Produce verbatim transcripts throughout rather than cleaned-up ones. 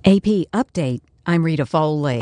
A P Update. I'm Rita Foley.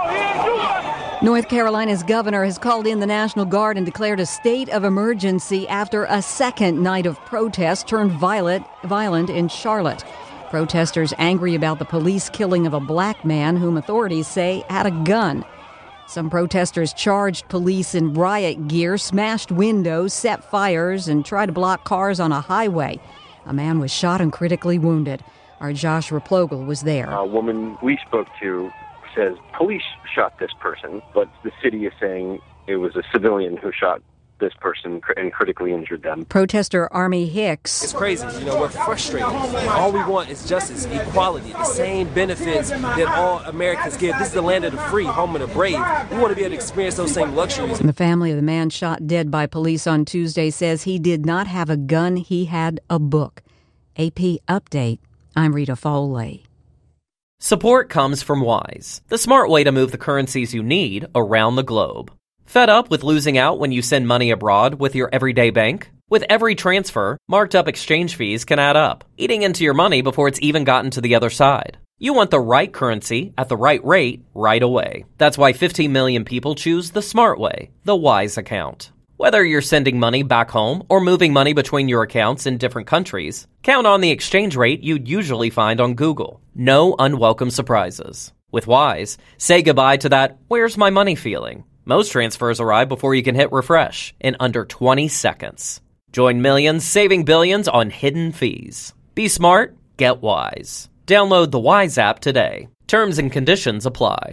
North Carolina's governor has called in the National Guard and declared a state of emergency after a second night of protest turned violent, violent in Charlotte. Protesters angry about the police killing of a black man whom authorities say had a gun. Some protesters charged police in riot gear, smashed windows, set fires, and tried to block cars on a highway. A man was shot and critically wounded. Our Josh Replogle was there. A woman we spoke to says police shot this person, but the city is saying it was a civilian who shot this person and critically injured them. Protester Army Hicks. It's crazy. You know, we're frustrated. All we want is justice, equality, the same benefits that all Americans get. This is the land of the free, home of the brave. We want to be able to experience those same luxuries. The family of the man shot dead by police on Tuesday says he did not have a gun. He had a book. A P Update. I'm Rita Foley. Support comes from Wise, the smart way to move the currencies you need around the globe. Fed up with losing out when you send money abroad with your everyday bank? With every transfer, marked up exchange fees can add up, eating into your money before it's even gotten to the other side. You want the right currency at the right rate right away. That's why fifteen million people choose the smart way, the Wise account. Whether you're sending money back home or moving money between your accounts in different countries, count on the exchange rate you'd usually find on Google. No unwelcome surprises. With Wise, say goodbye to that "where's my money" feeling. Most transfers arrive before you can hit refresh in under twenty seconds. Join millions saving billions on hidden fees. Be smart, get Wise. Download the Wise app today. Terms and conditions apply.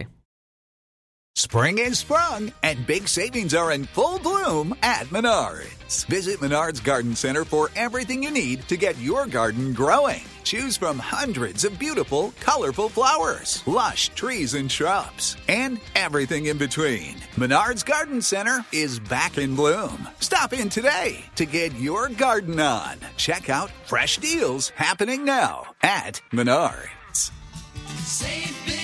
Spring is sprung, and big savings are in full bloom at Menards. Visit Menards Garden Center for everything you need to get your garden growing. Choose from hundreds of beautiful, colorful flowers, lush trees and shrubs, and everything in between. Menards Garden Center is back in bloom. Stop in today to get your garden on. Check out fresh deals happening now at Menards. Save big.